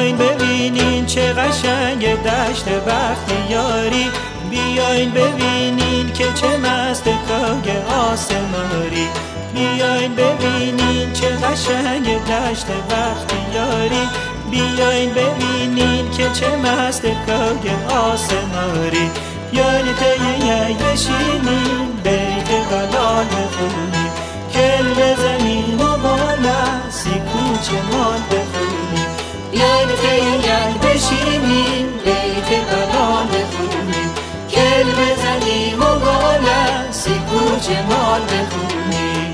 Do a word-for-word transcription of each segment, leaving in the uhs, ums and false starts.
بیاین ببینین چه قشنگ دشت بختیاری، بیاین ببینین که چه مست کاگ آسماری، بیاین ببینین چه قشنگ دشت بختیاری، بیاین ببینین که چه مست کاگ آسماری. بیاین طی یک بشینیم بیت بلال بخونیم، کل بزنیم و بالا سی کوچه مال بخونیم. بیاین طی یک بشینیم بیت بلال بخونیم، کل بزنیم و بالا سی کوچه مال بخونیم.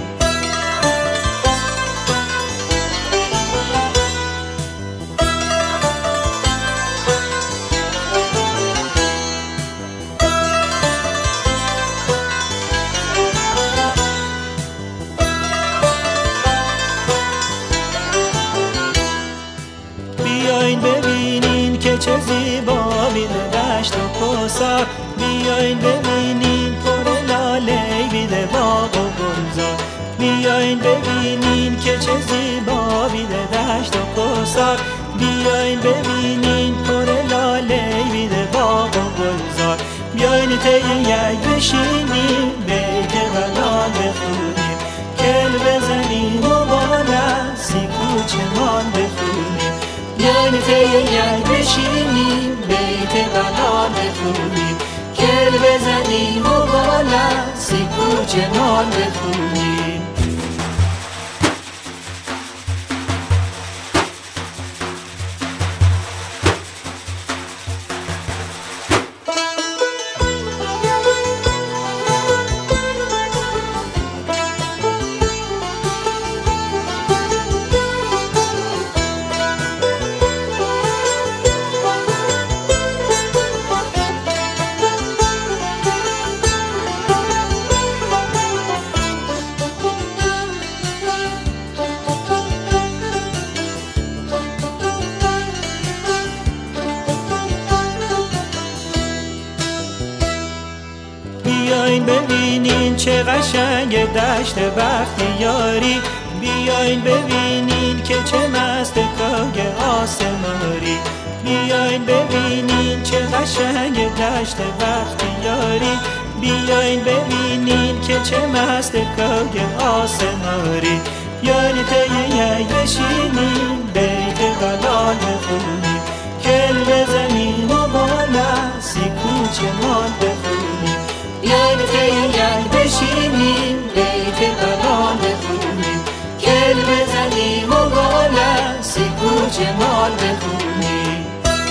بیاین ببینین که چه زیبا بیده دشت و کوثر، بیاین ببینین پر لاله بیده باغ و گلزار، بیاین ببینین که چه زیبا بیده دشت و کوثر، بیاین ببینین پر لاله بیده باغ و گلزار. بیاین طی یک بشینیم بیت بلال بخونیم، کل بزنیم و بالا سی کوچه مال بخونیم. بیاین طی یک بشینیم بیت بلال بخونیم، کل بزنیم و بالا سی کوچه مال بخونیم. بیاین ببینین چه قشنگ دشت بختیاری، بیاین ببینین که چه مست کاگ آسماری، بیاین ببینین چه قشنگ دشت بختیاری، بیاین ببینین که چه مست کاگ آسماری. بیاین طی یک بشینیم بیت بلال بخونیم، کل بزنیم و بالا سی کوچه مال بخونیم. بیاین طی یک بشینیم بیت بلال بخونیم، کل بزنیم و بالا سی کوچه مال بخونیم.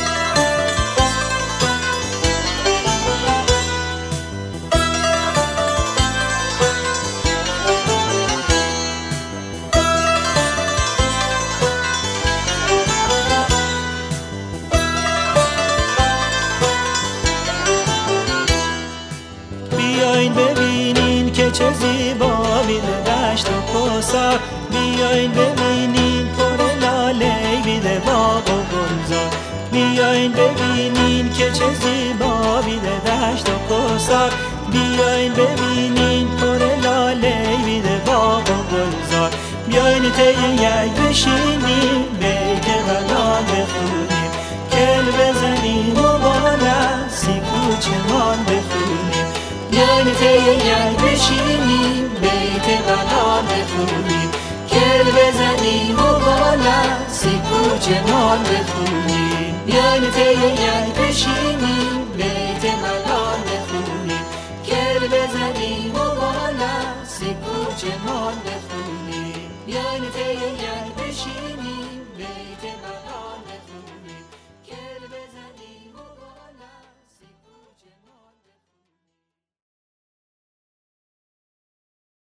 بیاین ببینین که چه زیبا بیده دشت و کوثر، بیاین ببینین پر لاله بیده باغ و گلزار، بیاین ببینین که چه زیبا بیده دشت و کوثر، بیاین ببینین پر لاله بیده باغ و گلزار. بیاین طی یک بشینیم بیت بلال بخونیم، کل بزنیم و بالا سی کوچه مال بخونیم. بیاین طی یک بشینیم بیت بلال بخونیم، کل بزنیم و بالا سی کوچه مال بخونیم. بیاین طی یک بشینیم بیت بلال بخونیم، کل بزنیم و بالا سی کوچه مال بخونیم. بیاین طی یک بشینیم